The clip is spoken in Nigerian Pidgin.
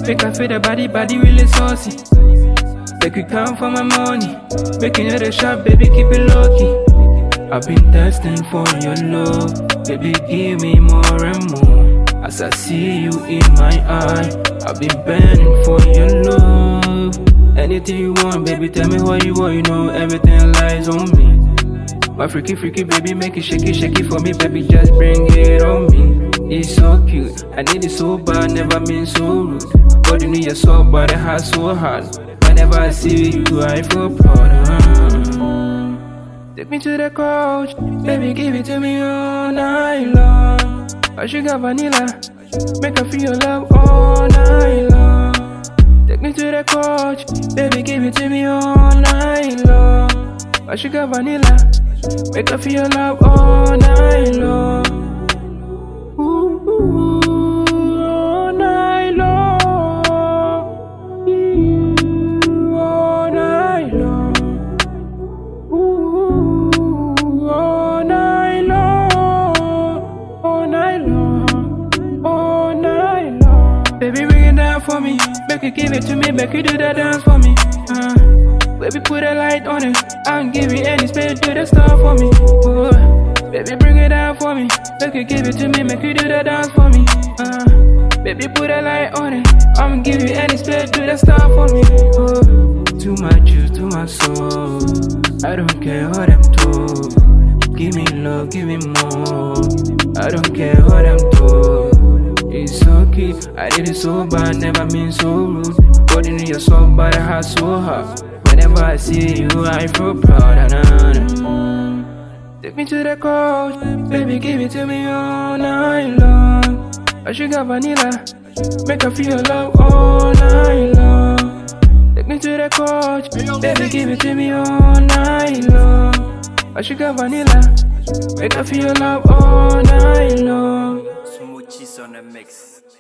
Make I feel the body really saucy. Make you come for my money. Make you know the shop, baby, keep it low key. I've been testing for your love, baby, give me more and more. As I see you in my eye, I've been burning for your love. Anything you want, baby, tell me what you want, you know everything lies on me. My freaky baby, make it shaky for me, baby, just bring it on me. It's so cute, I need it so bad, never been so rude. But you know you're so bad, it has so hard. Whenever I see you, I feel proud. Take me to the couch, baby, give it to me all night long. I sugar vanilla, make her feel your love all night long. Take me to the couch, baby, give it to me all night long. I sugar vanilla, make her feel your love all night long. Ooh, all night long. All night long. Ooh, all night long. All night long. All night long. Baby, bring it down for me. Make you give it to me. Make you do that dance for me. Baby, put a light on it. I'll give you any space, do the stuff for me. Baby, bring it down for me. Make you give it to me, make you do the dance for me. Baby, put a light on it. I'ma give you any space, do the stuff for me. To my juice, to my soul. I don't care what I'm told. Give me love, give me more. I don't care what I'm told. It's so cute, I did it so bad, never been so rude. But in your soul, but I had so hard. Whenever I see you, I feel proud. Take me to the couch, baby, give it to me all night long. I sugar vanilla, make her feel your love all night long. Take me to the couch, baby, give it to me all night long. I sugar vanilla, make her feel your love all night long. Smoochies on the mix.